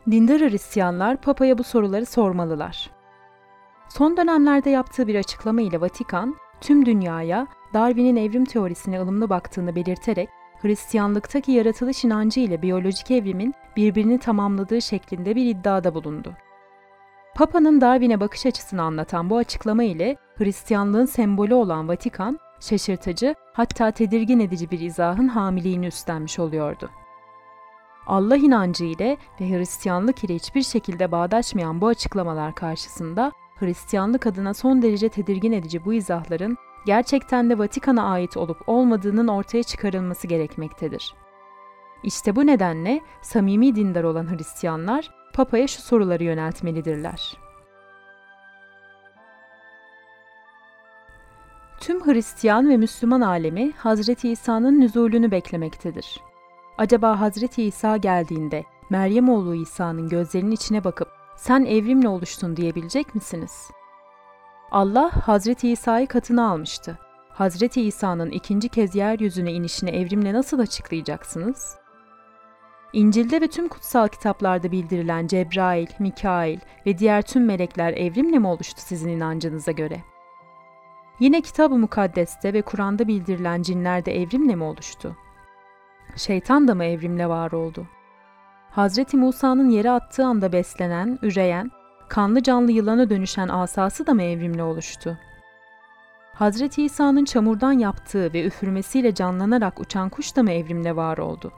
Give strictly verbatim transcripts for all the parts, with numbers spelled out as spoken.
Dindar Hristiyanlar Papa'ya bu soruları sormalılar. Son dönemlerde yaptığı bir açıklama ile Vatikan, tüm dünyaya Darwin'in evrim teorisine ılımlı baktığını belirterek, Hristiyanlıktaki yaratılış inancı ile biyolojik evrimin birbirini tamamladığı şeklinde bir iddiada bulundu. Papa'nın Darwin'e bakış açısını anlatan bu açıklama ile Hristiyanlığın sembolü olan Vatikan, şaşırtıcı, hatta tedirgin edici bir izahın hamiliğini üstlenmiş oluyordu. Allah inancı ile ve Hristiyanlık ile hiçbir şekilde bağdaşmayan bu açıklamalar karşısında Hristiyanlık adına son derece tedirgin edici bu izahların gerçekten de Vatikan'a ait olup olmadığının ortaya çıkarılması gerekmektedir. İşte bu nedenle samimi dindar olan Hristiyanlar Papa'ya şu soruları yöneltmelidirler. Tüm Hristiyan ve Müslüman alemi Hazreti İsa'nın nüzulünü beklemektedir. Acaba Hazreti İsa geldiğinde Meryem oğlu İsa'nın gözlerinin içine bakıp "Sen evrimle oluştun" diyebilecek misiniz? Allah Hazreti İsa'yı katına almıştı. Hazreti İsa'nın ikinci kez yeryüzüne inişini evrimle nasıl açıklayacaksınız? İncil'de ve tüm kutsal kitaplarda bildirilen Cebrail, Mikail ve diğer tüm melekler evrimle mi oluştu sizin inancınıza göre? Yine Kitab-ı Mukaddes'te ve Kur'an'da bildirilen cinler de evrimle mi oluştu? Şeytan da mı evrimle var oldu? Hazreti Musa'nın yere attığı anda beslenen, üreyen, kanlı canlı yılana dönüşen asası da mı evrimle oluştu? Hazreti İsa'nın çamurdan yaptığı ve üfürmesiyle canlanarak uçan kuş da mı evrimle var oldu?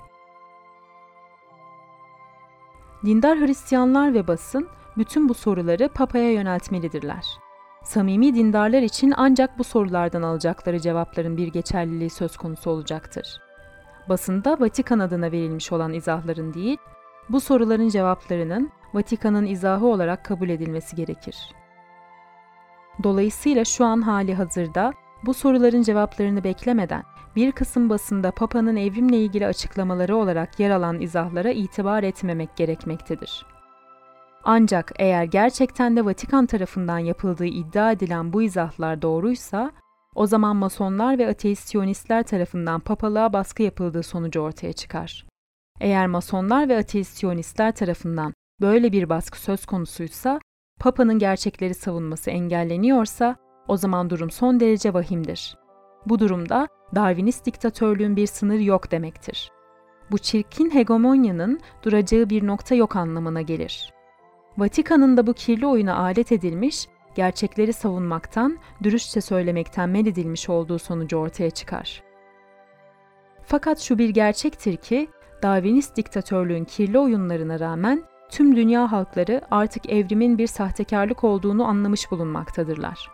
Dindar Hristiyanlar ve basın bütün bu soruları Papa'ya yöneltmelidirler. Samimi dindarlar için ancak bu sorulardan alacakları cevapların bir geçerliliği söz konusu olacaktır. Basında Vatikan adına verilmiş olan izahların değil, bu soruların cevaplarının Vatikan'ın izahı olarak kabul edilmesi gerekir. Dolayısıyla şu an hali hazırda bu soruların cevaplarını beklemeden bir kısım basında Papa'nın evrimle ilgili açıklamaları olarak yer alan izahlara itibar etmemek gerekmektedir. Ancak eğer gerçekten de Vatikan tarafından yapıldığı iddia edilen bu izahlar doğruysa, o zaman Masonlar ve ateist Siyonistler tarafından papalığa baskı yapıldığı sonucu ortaya çıkar. Eğer Masonlar ve ateist Siyonistler tarafından böyle bir baskı söz konusuysa, Papa'nın gerçekleri savunması engelleniyorsa, o zaman durum son derece vahimdir. Bu durumda Darwinist diktatörlüğün bir sınırı yok demektir. Bu çirkin hegemonyanın duracağı bir nokta yok anlamına gelir. Vatikan'ın da bu kirli oyuna alet edilmiş, gerçekleri savunmaktan, dürüstçe söylemekten men edilmiş olduğu sonucu ortaya çıkar. Fakat şu bir gerçektir ki, Darwinist diktatörlüğün kirli oyunlarına rağmen tüm dünya halkları artık evrimin bir sahtekarlık olduğunu anlamış bulunmaktadırlar.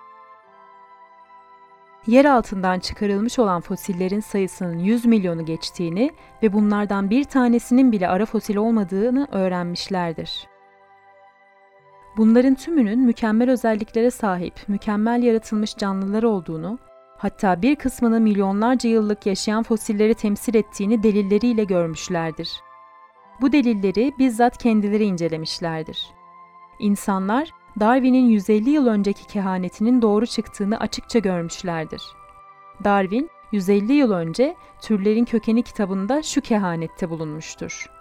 Yer altından çıkarılmış olan fosillerin sayısının yüz milyonu geçtiğini ve bunlardan bir tanesinin bile ara fosil olmadığını öğrenmişlerdir. Bunların tümünün mükemmel özelliklere sahip, mükemmel yaratılmış canlılar olduğunu, hatta bir kısmını milyonlarca yıllık yaşayan fosilleri temsil ettiğini delilleriyle görmüşlerdir. Bu delilleri bizzat kendileri incelemişlerdir. İnsanlar, Darwin'in yüz elli yıl önceki kehanetinin doğru çıktığını açıkça görmüşlerdir. Darwin, yüz elli yıl önce Türlerin Kökeni kitabında şu kehanette bulunmuştur.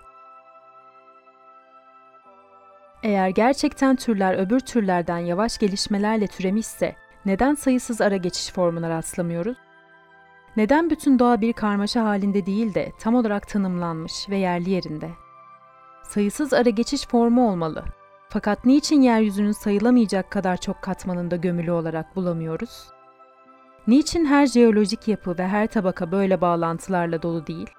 Eğer gerçekten türler öbür türlerden yavaş gelişmelerle türemişse, neden sayısız ara geçiş formuna rastlamıyoruz? Neden bütün doğa bir karmaşa halinde değil de tam olarak tanımlanmış ve yerli yerinde? Sayısız ara geçiş formu olmalı. Fakat niçin yeryüzünün sayılamayacak kadar çok katmanında gömülü olarak bulamıyoruz? Niçin her jeolojik yapı ve her tabaka böyle bağlantılarla dolu değil?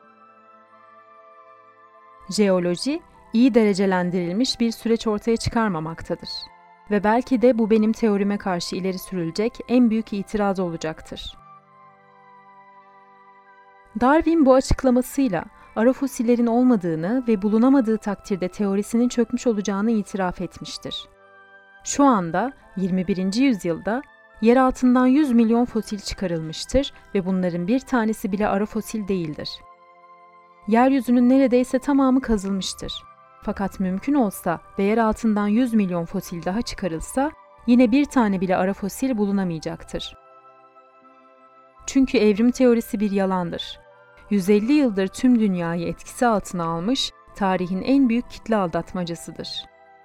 Jeoloji, iyi derecelendirilmiş bir süreç ortaya çıkarmamaktadır. Ve belki de bu benim teorime karşı ileri sürülecek en büyük itiraz olacaktır. Darwin bu açıklamasıyla ara fosillerin olmadığını ve bulunamadığı takdirde teorisinin çökmüş olacağını itiraf etmiştir. Şu anda yirmi birinci yüzyılda yer altından yüz milyon fosil çıkarılmıştır ve bunların bir tanesi bile ara fosil değildir. Yeryüzünün neredeyse tamamı kazılmıştır. Fakat mümkün olsa ve yer altından yüz milyon fosil daha çıkarılsa yine bir tane bile ara fosil bulunamayacaktır. Çünkü evrim teorisi bir yalandır. yüz elli yıldır tüm dünyayı etkisi altına almış, tarihin en büyük kitle aldatmacasıdır.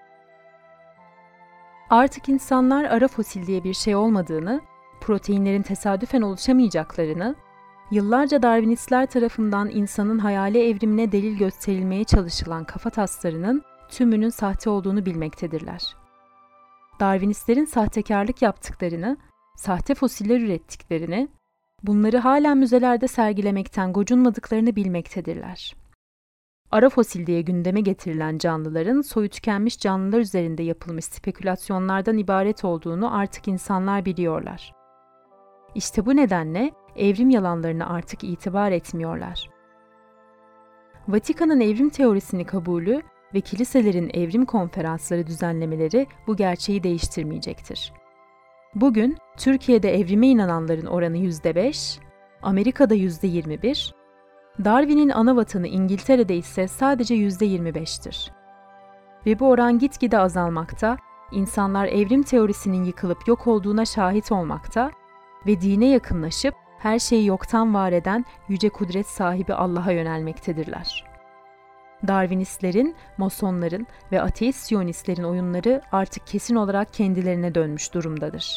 Artık insanlar ara fosil diye bir şey olmadığını, proteinlerin tesadüfen oluşamayacaklarını, yıllarca Darwinistler tarafından insanın hayali evrimine delil gösterilmeye çalışılan kafataslarının tümünün sahte olduğunu bilmektedirler. Darwinistlerin sahtekarlık yaptıklarını, sahte fosiller ürettiklerini, bunları hala müzelerde sergilemekten gocunmadıklarını bilmektedirler. Ara fosil diye gündeme getirilen canlıların soyu tükenmiş canlılar üzerinde yapılmış spekülasyonlardan ibaret olduğunu artık insanlar biliyorlar. İşte bu nedenle evrim yalanlarına artık itibar etmiyorlar. Vatikan'ın evrim teorisini kabulü ve kiliselerin evrim konferansları düzenlemeleri bu gerçeği değiştirmeyecektir. Bugün Türkiye'de evrime inananların oranı yüzde beş, Amerika'da yüzde yirmi bir, Darwin'in ana vatanı İngiltere'de ise sadece yüzde yirmi beş'tir. Ve bu oran gitgide azalmakta, insanlar evrim teorisinin yıkılıp yok olduğuna şahit olmakta ve dine yakınlaşıp her şeyi yoktan var eden yüce kudret sahibi Allah'a yönelmektedirler. Darwinistlerin, Masonların ve ateist Siyonistlerin oyunları artık kesin olarak kendilerine dönmüş durumdadır.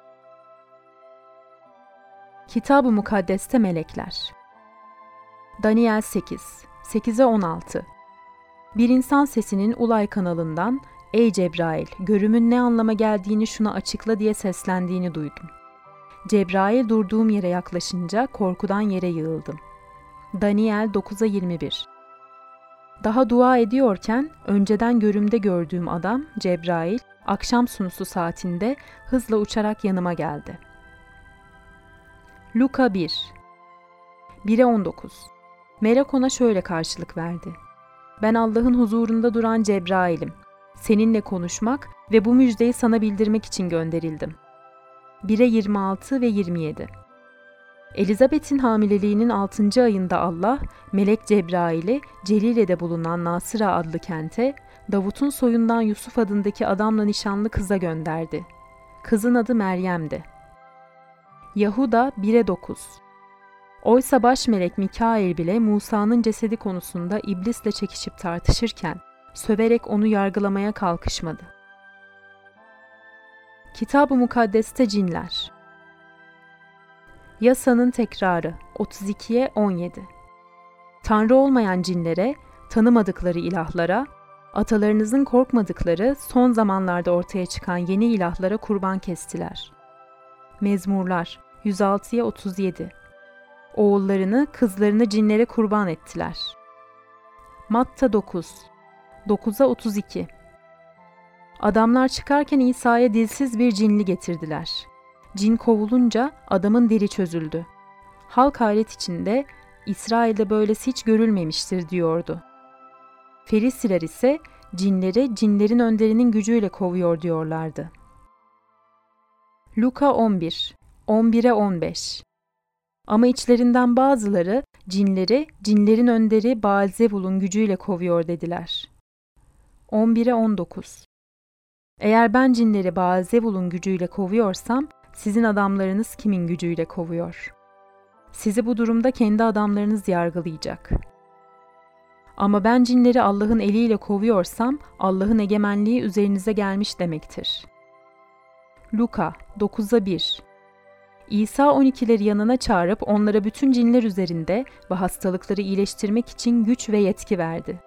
Kitab-ı Mukaddes'te melekler. Daniel sekiz, sekize on altı. Bir insan sesinin Ulay kanalından, "Ey Cebrail, görümün ne anlama geldiğini şuna açıkla" diye seslendiğini duydum. Cebrail durduğum yere yaklaşınca korkudan yere yığıldım. Daniel dokuza yirmi bir. Daha dua ediyorken önceden görümde gördüğüm adam Cebrail, akşam sunusu saatinde hızla uçarak yanıma geldi. Luka bir, bire on dokuz. Melek ona şöyle karşılık verdi: "Ben Allah'ın huzurunda duran Cebrail'im. Seninle konuşmak ve bu müjdeyi sana bildirmek için gönderildim." bire yirmi altı ve yirmi yedi. Elizabeth'in hamileliğinin altıncı ayında Allah, Melek Cebrail'i Celile'de bulunan Nasıra adlı kente, Davut'un soyundan Yusuf adındaki adamla nişanlı kıza gönderdi. Kızın adı Meryem'di. Yahuda bire dokuz. Oysa baş melek Mikail bile Musa'nın cesedi konusunda iblisle çekişip tartışırken, söverek onu yargılamaya kalkışmadı. Kitab-ı Mukaddes'te cinler. Yasanın tekrarı otuz ikiye on yedi. Tanrı olmayan cinlere, tanımadıkları ilahlara, atalarınızın korkmadıkları son zamanlarda ortaya çıkan yeni ilahlara kurban kestiler. Mezmurlar yüz altıya otuz yedi. Oğullarını, kızlarını cinlere kurban ettiler. Matta dokuz, dokuza otuz iki. Adamlar çıkarken İsa'ya dilsiz bir cinli getirdiler. Cin kovulunca adamın dili çözüldü. Halk hayret içinde, "İsrail'de böylesi hiç görülmemiştir" diyordu. Ferisiler ise cinleri cinlerin önderinin gücüyle kovuyor diyorlardı. Luka on bir, on bire on beş. Ama içlerinden bazıları cinleri cinlerin önderi Baalzebul'un gücüyle kovuyor dediler. on bire on dokuz. Eğer ben cinleri Baalzebul'un gücüyle kovuyorsam, sizin adamlarınız kimin gücüyle kovuyor? Sizi bu durumda kendi adamlarınız yargılayacak. Ama ben cinleri Allah'ın eliyle kovuyorsam, Allah'ın egemenliği üzerinize gelmiş demektir. Luka dokuza bir. İsa on ikileri yanına çağırıp onlara bütün cinler üzerinde ve hastalıkları iyileştirmek için güç ve yetki verdi.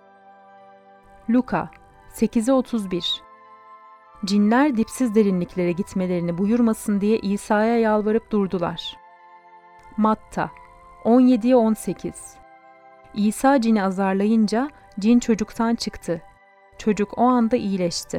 Luka sekize otuz bir. Cinler dipsiz derinliklere gitmelerini buyurmasın diye İsa'ya yalvarıp durdular. Matta on yediye on sekiz. İsa cini azarlayınca cin çocuktan çıktı. Çocuk o anda iyileşti.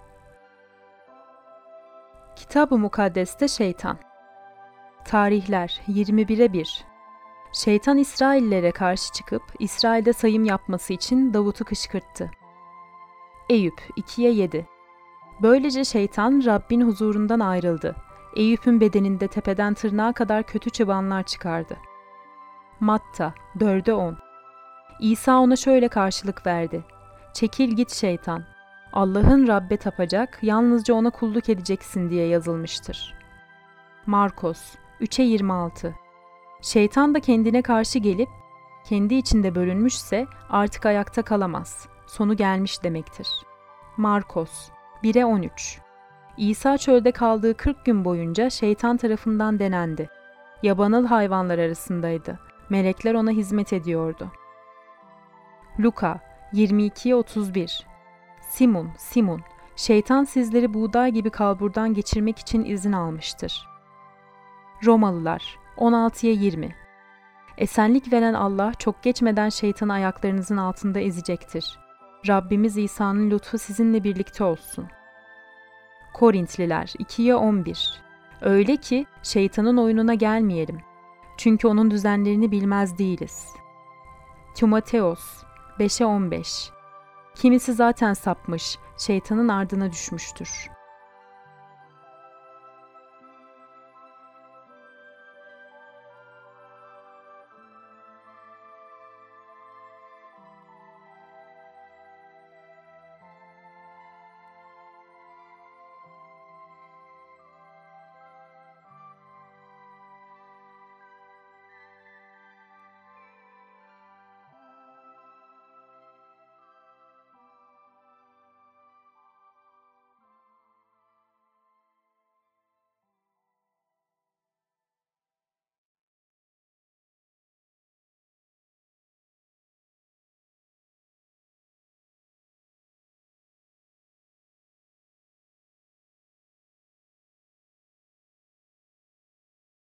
Kitab-ı Mukaddes'te şeytan. Tarihler yirmi bire bir. Şeytan İsraillere karşı çıkıp İsrail'de sayım yapması için Davut'u kışkırttı. Eyüp ikiye yedi. Böylece şeytan Rabbin huzurundan ayrıldı. Eyüp'ün bedeninde tepeden tırnağa kadar kötü çıbanlar çıkardı. Matta dörde on. İsa ona şöyle karşılık verdi: "Çekil git şeytan. Allah'ın Rabbe tapacak, yalnızca ona kulluk edeceksin" diye yazılmıştır. Markos üçe yirmi altı. Şeytan da kendine karşı gelip, kendi içinde bölünmüşse artık ayakta kalamaz. Sonu gelmiş demektir. Markos bire on üç. İsa çölde kaldığı kırk gün boyunca şeytan tarafından denendi. Yabanıl hayvanlar arasındaydı. Melekler ona hizmet ediyordu. Luka yirmi ikiye otuz bir. Simon, Simon, şeytan sizleri buğday gibi kalburdan geçirmek için izin almıştır. Romalılar on altıya yirmi. Esenlik veren Allah çok geçmeden şeytanı ayaklarınızın altında ezecektir. Rabbimiz İsa'nın lütfu sizinle birlikte olsun. Korintliler ikiye on bir. Öyle ki şeytanın oyununa gelmeyelim. Çünkü onun düzenlerini bilmez değiliz. Timoteos beşe on beş. Kimisi zaten sapmış, şeytanın ardına düşmüştür.